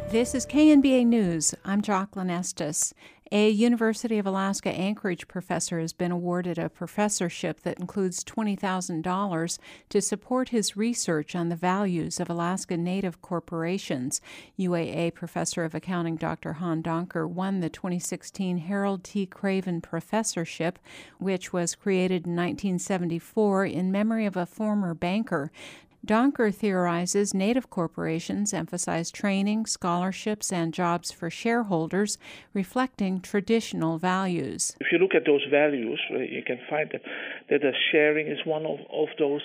This is KNBA News. I'm Jocelyn Estes. A University of Alaska Anchorage professor has been awarded a professorship that includes $20,000 to support his research on the values of Alaska Native corporations. UAA Professor of Accounting Dr. Han Donker won the 2016 Harold T. Craven Professorship, which was created in 1974 in memory of a former banker. Donker theorizes Native corporations emphasize training, scholarships, and jobs for shareholders, reflecting traditional values. If you look at those values, you can find that the sharing is one of those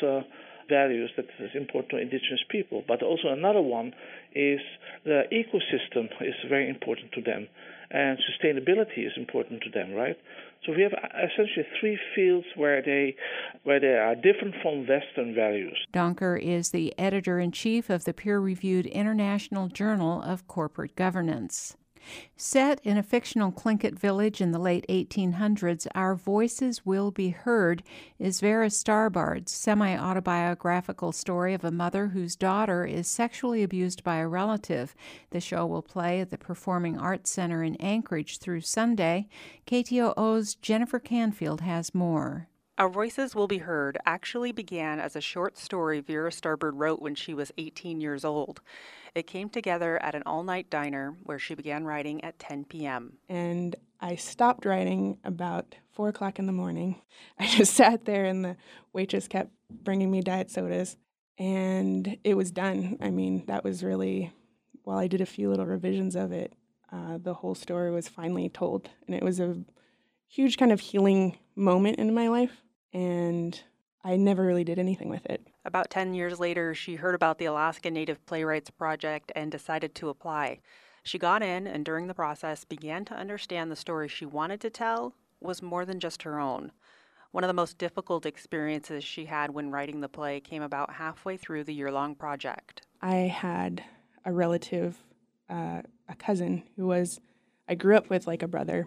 values that is important to indigenous people. But also another one is the ecosystem is very important to them, and sustainability is important to them, right? So we have essentially three fields where they are different from Western values. Donker is the editor-in-chief of the peer-reviewed International Journal of Corporate Governance. Set in a fictional Tlingit village in the late 1800s, Our Voices Will Be Heard is Vera Starbard's semi-autobiographical story of a mother whose daughter is sexually abused by a relative. The show will play at the Performing Arts Center in Anchorage through Sunday. KTOO's Jennifer Canfield has more. Our Voices Will Be Heard actually began as a short story Vera Starbard wrote when she was 18 years old. It came together at an all-night diner where she began writing at 10 p.m. And I stopped writing about 4 o'clock in the morning. I just sat there and the waitress kept bringing me diet sodas, and it was done. I mean, that was really, while I did a few little revisions of it, the whole story was finally told. And it was a huge kind of healing moment in my life, and I never really did anything with it. About 10 years later, she heard about the Alaska Native Playwrights Project and decided to apply. She got in and during the process began to understand the story she wanted to tell was more than just her own. One of the most difficult experiences she had when writing the play came about halfway through the year-long project. I had a relative, a cousin, I grew up with like a brother,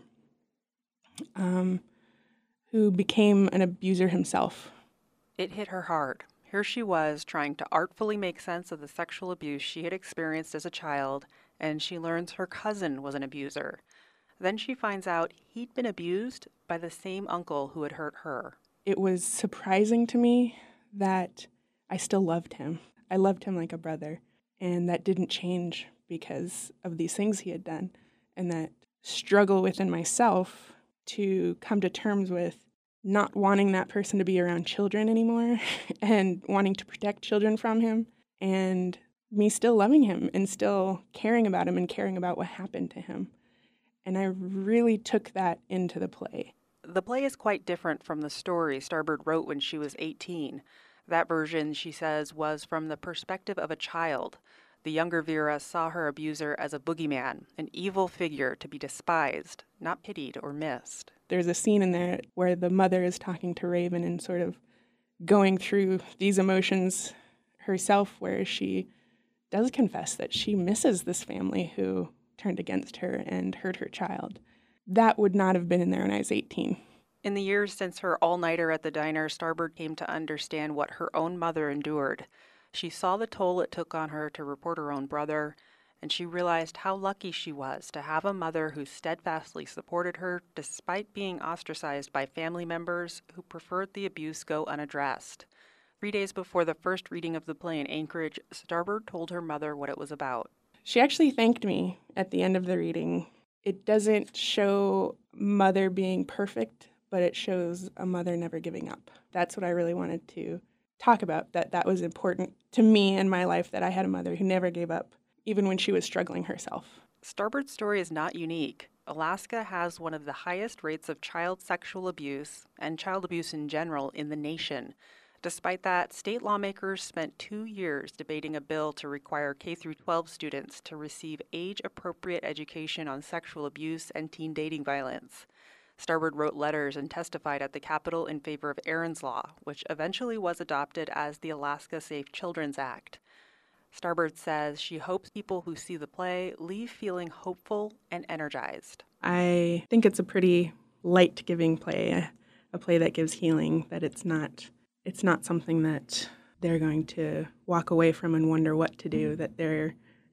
who became an abuser himself. It hit her hard. Here she was trying to artfully make sense of the sexual abuse she had experienced as a child, and she learns her cousin was an abuser. Then she finds out he'd been abused by the same uncle who had hurt her. It was surprising to me that I still loved him. I loved him like a brother, and that didn't change because of these things he had done. And that struggle within myself to come to terms with not wanting that person to be around children anymore and wanting to protect children from him, and me still loving him and still caring about him and caring about what happened to him. And I really took that into the play. The play is quite different from the story Starbard wrote when she was 18. That version, she says, was from the perspective of a child. The younger Vera saw her abuser as a boogeyman, an evil figure to be despised, not pitied or missed. There's a scene in there where the mother is talking to Raven and sort of going through these emotions herself, where she does confess that she misses this family who turned against her and hurt her child. That would not have been in there when I was 18. In the years since her all-nighter at the diner, Starbard came to understand what her own mother endured. She saw the toll it took on her to report her own brother, and she realized how lucky she was to have a mother who steadfastly supported her despite being ostracized by family members who preferred the abuse go unaddressed. 3 days before the first reading of the play in Anchorage, Starbard told her mother what it was about. She actually thanked me at the end of the reading. It doesn't show mother being perfect, but it shows a mother never giving up. That's what I really wanted to talk about, that was important to me in my life, that I had a mother who never gave up, even when she was struggling herself. Starbard's story is not unique. Alaska has one of the highest rates of child sexual abuse and child abuse in general in the nation. Despite that, state lawmakers spent 2 years debating a bill to require K-12 students to receive age-appropriate education on sexual abuse and teen dating violence. Starbard wrote letters and testified at the Capitol in favor of Erin's Law, which eventually was adopted as the Alaska Safe Children's Act. Starbard says she hopes people who see the play leave feeling hopeful and energized. I think it's a pretty light-giving play, a play that gives healing, that it's not something that they're going to walk away from and wonder what to do, that they're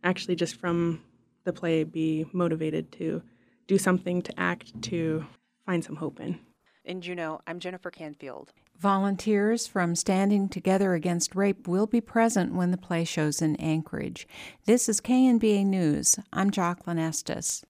actually just from the play be motivated to do something, to act, to find some hope in. In Juneau, I'm Jennifer Canfield. Volunteers from Standing Together Against Rape will be present when the play shows in Anchorage. This is KNBA News. I'm Jocelyn Estes.